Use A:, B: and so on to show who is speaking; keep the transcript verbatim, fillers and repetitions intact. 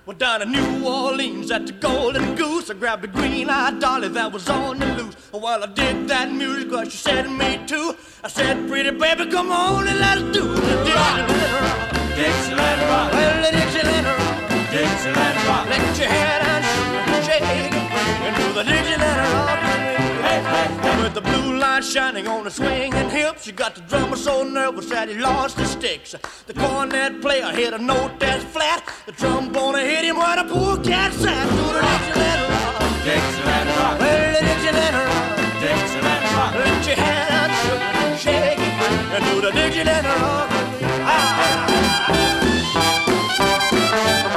A: Well, down in New Orleans at the Golden Goose, I grabbed a green-eyed dolly that was on the loose. Well, I did that music, but she said to me too. I said, pretty baby, come on and let's do the Dixieland rock.
B: Dixieland rock.
A: Well, the Dixieland rock.
B: Dixieland rock.
A: Let your head and shake and do the Dixieland rock.
B: Hey, hey, hey.
A: With the blue light shining on the swinging hips, you got the drummer so nervous that he lost his sticks. The cornet player hit a note that's flat. The drum